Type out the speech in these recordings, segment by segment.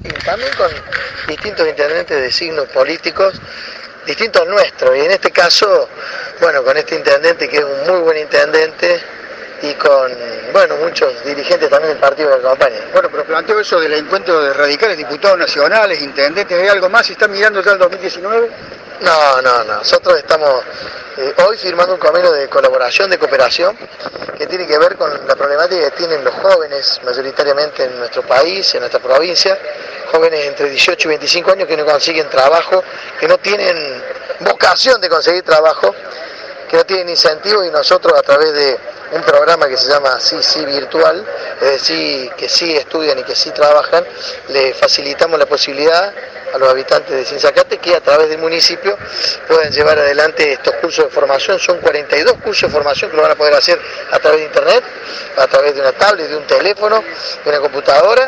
Y también con distintos intendentes de signos políticos, distintos al nuestro, y en este caso, bueno, con este intendente que es un muy buen intendente, y con, bueno, muchos dirigentes también del partido que acompañan. Bueno, pero planteo eso del encuentro de radicales, diputados nacionales, intendentes, ¿hay algo más? ¿Se está mirando ya el 2019? No, nosotros estamos hoy firmando un convenio de colaboración, de cooperación, que tiene que ver con la problemática que tienen los jóvenes, mayoritariamente en nuestro país, en nuestra provincia, jóvenes entre 18 y 25 años que no consiguen trabajo, que no tienen vocación de conseguir trabajo, que no tienen incentivo, y nosotros a través de un programa que se llama Sí Virtual, es decir, que sí estudian y que sí trabajan, le facilitamos la posibilidad a los habitantes de Sinzacate que a través del municipio puedan llevar adelante estos cursos de formación. Son 42 cursos de formación que lo van a poder hacer a través de internet, a través de una tablet, de un teléfono, de una computadora.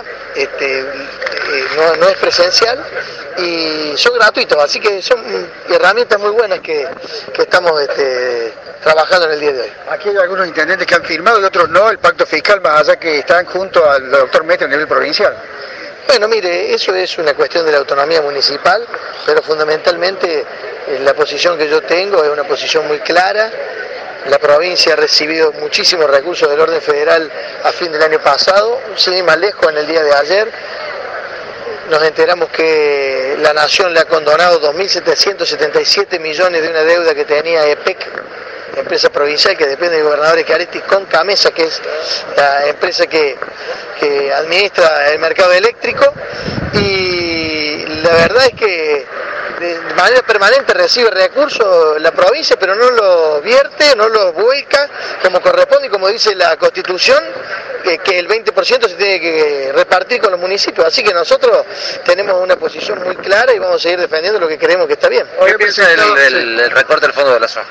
No es presencial y son gratuitos, así que son herramientas muy buenas que estamos trabajando en el día de hoy. Aquí hay algunos intendentes que han firmado y otros no el pacto fiscal, más allá que están junto al doctor Mestre a nivel provincial. Bueno, mire, eso es una cuestión de la autonomía municipal, pero fundamentalmente la posición que yo tengo es una posición muy clara. La provincia ha recibido muchísimos recursos del orden federal a fin del año pasado, sin ir más lejos, en el día de ayer nos enteramos que la Nación le ha condonado 2.777 millones de una deuda que tenía EPEC, empresa provincial que depende del gobernador Schiaretti, con Camesa, que es la empresa que administra el mercado eléctrico, y la verdad es que de manera permanente recibe recursos la provincia, pero no los vierte, no los vuelca como corresponde y como dice la Constitución, que el 20% se tiene que repartir con los municipios. Así que nosotros tenemos una posición muy clara y vamos a seguir defendiendo lo que creemos que está bien. ¿Qué piensa del recorte del fondo de la soja?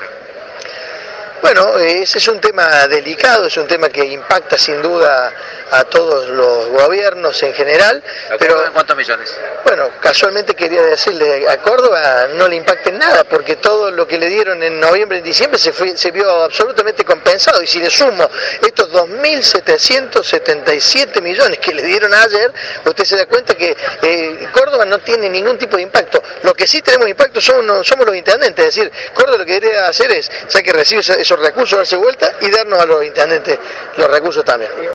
Bueno, ese es un tema delicado, es un tema que impacta sin duda a todos los gobiernos en general. Pero ¿cuántos millones? Bueno, casualmente quería decirle, a Córdoba no le impacta en nada, porque todo lo que le dieron en noviembre y diciembre se vio absolutamente compensado, y si le sumo estos 2.777 millones que le dieron ayer, usted se da cuenta que Córdoba no tiene ningún tipo de impacto. Lo que sí tenemos impacto somos los intendentes, es decir, Córdoba lo que debería hacer es, ya que recibe esos recursos, darse vuelta y darnos a los intendentes los recursos también.